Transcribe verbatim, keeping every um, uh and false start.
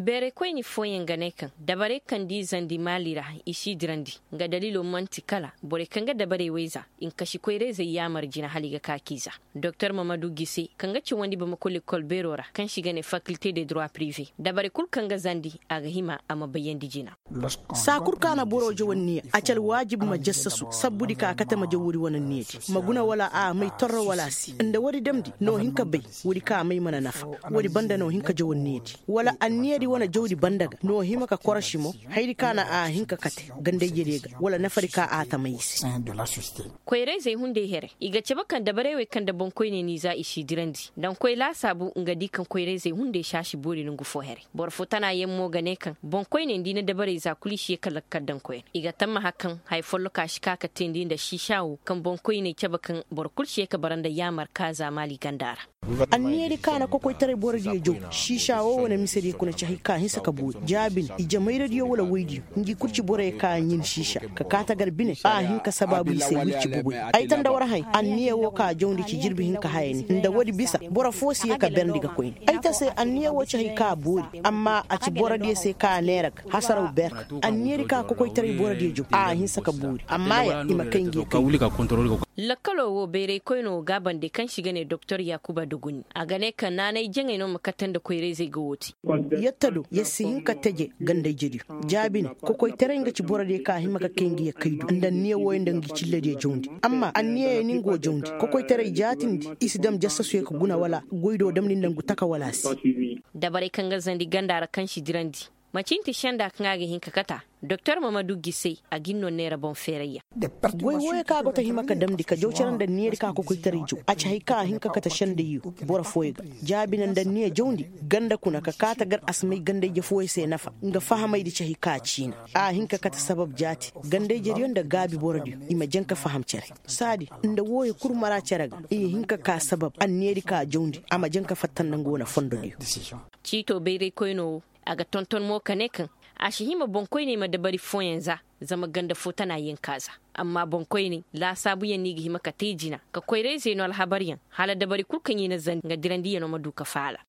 bere koy ni foyen gane kan dabare kan di zandi malira ishi dirandi ga dalilo manti kala bore kan ga dabare weza in kashi koy reze yamar jina haliga kakiza Dr Mamadou Gissé kan ga ci wandi ba makole kolberora kan shiga ne faculté de droit privé dabare kul kan ga zandi aga hima ama bayan dijina sakur kana boro jawani a cal wajib ma jassasu sabbudi ka kata ma jawuri wannan niyati maguna wala a mai torro wala si inda wari damdi no hinka bai wuri ka mai mana nafa wuri banda no hinka jawani niyati wala anniyadi wana jawdi bandaga no hima ka korashimo haidi kana a hinka kate gande yerega wala nafari ka a ta mai si koyre zai hunde here iga ce bakan da barewe kan da bonkoy ne ni za ishi dirandi dan koy la sabu ngadi kan koyre zai hunde shashi bori nungu fo here bor futana yemmo gane kan bonkoy ne dina da bare za kuli shi kala kaddan koy iga tamma hakan hay follo ka shi ka katin da shi shawo kan bonkoy ne ce bakan bor kulshi ka baranda yamar kaza mali gandara anniyadi kana ko koy tare bor die jo shisha wo wona miseri ko na chahi ka hisa ka bu jabin ije mai radio wala waydi ngi kurci bore ka yin shisha ka kata garbine a hin ka sababu sai wuci bubu ai tan da war hay anniye wo ka jondi ci jirbi hin ka hayni nda wadi bisa bora fosi ka berndi ga koy ai ta sai anniye wo chahi ka buri amma a ci bora die sai ka nerak hasarau ber anniyadi ka ko koy tare bor die jo a hin saka buri amma ya ima kangi ka wuli ka control lakalo wo bere koyno gaban de kan shiga ne Dr Yakuba Duguni a gane kan nanai jangay no makatan da koyre zai ga woti yattado yasi hin ka taje ganda jiri jabin ko koy terenga ci borade ka hima ka kengi ya kaidu ndan niye wo ndan gi cille de jondi amma anniye ni go jondi ko koy tere jatin isdam jassasu ya guna wala goido dam nin ndan gutaka wala si da bare kan ga zandi gandara kan shi dirandi macinti shanda kan ga hin ka kata Dr Mamadou Gissé a ginno nera bon fereya goy woy ka gota hima ka damdi ka jawcaran da niyar ka ko kultari ju a cai ka hinka kata shande yu bora foyga jabinan da niya jawndi ganda kuna ka kata gar asmai ganda je foy sai nafa nga fahamai di cai ka cina a hinka kata sabab jati ganda jeriyon da gabi boradi ima janka faham cere sadi inda woy kurmara ceraga i hinka ka sabab an niyar ka jawndi ama janka fattan nan gona fondo yu cito beire koyno aga tonton mo kanekan a shihima bonkoy ne ma da bari foyenza zama ganda fo tana yin kaza amma bonkoy ne la sabu yan nigi hima ka tejina ka koyre zeno alhabariyan hala da bari kulkan yi na zan ga dirandi ya no maduka fala